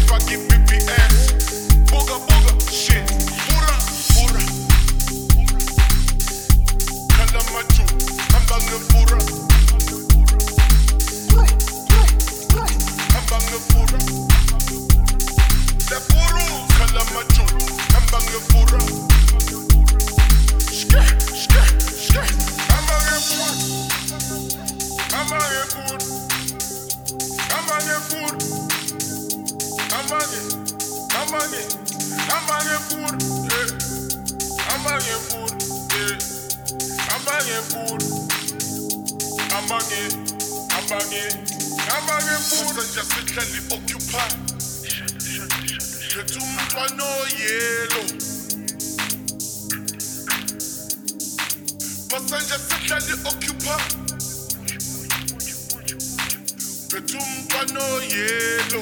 fucking BBS. Booga booga, shit. Pura, pura. Kalamaju, hambange pura. Hambange pura. The puru, kalamaju, hambange pura. Shke, shke, shke. Hambange pura. Hambange pura. Hambange pura. Hambange pur, hambange pur, hambange pur, hambange pur. Sanja sihlali occupy. Phethe umntwana oyelo. Sanja sihlali occupy. Phethe umntwana oyelo.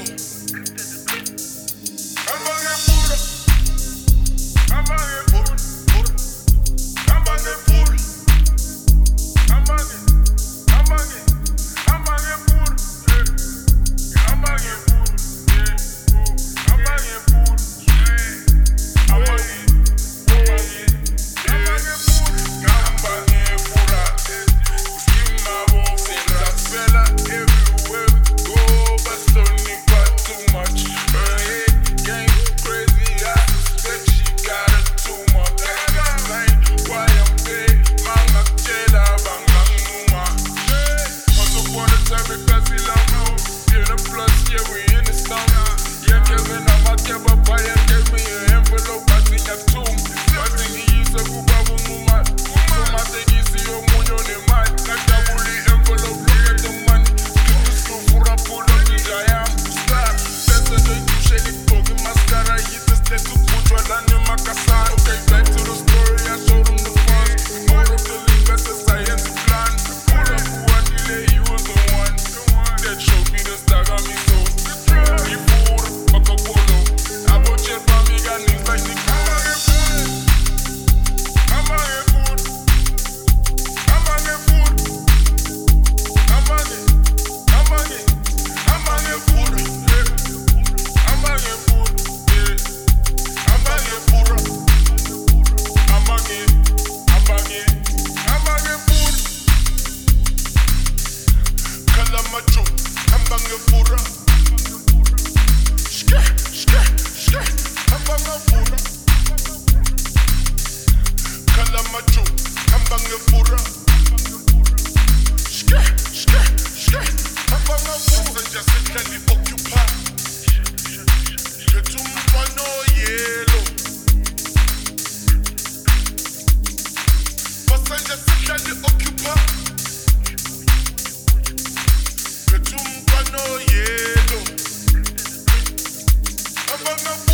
Hambange pura, hambange pura, hambange pura, hambange, hambange, hambange pura, hambange pura, hambange pura, hambange, hambange pura, hambange pura. Skimma won't sing that fella everywhere we go, but Sonny got too much. Hambange pura, shke, shke, shke. Hambange pura, kalamaju. Hambange pura, shke, shke, shke. Hambange pura. Sanja sihlali occupy. Phethe umntwana oyelo. Sanja sihlali occupy. Phethe umntwana oyelo. Hambange pura.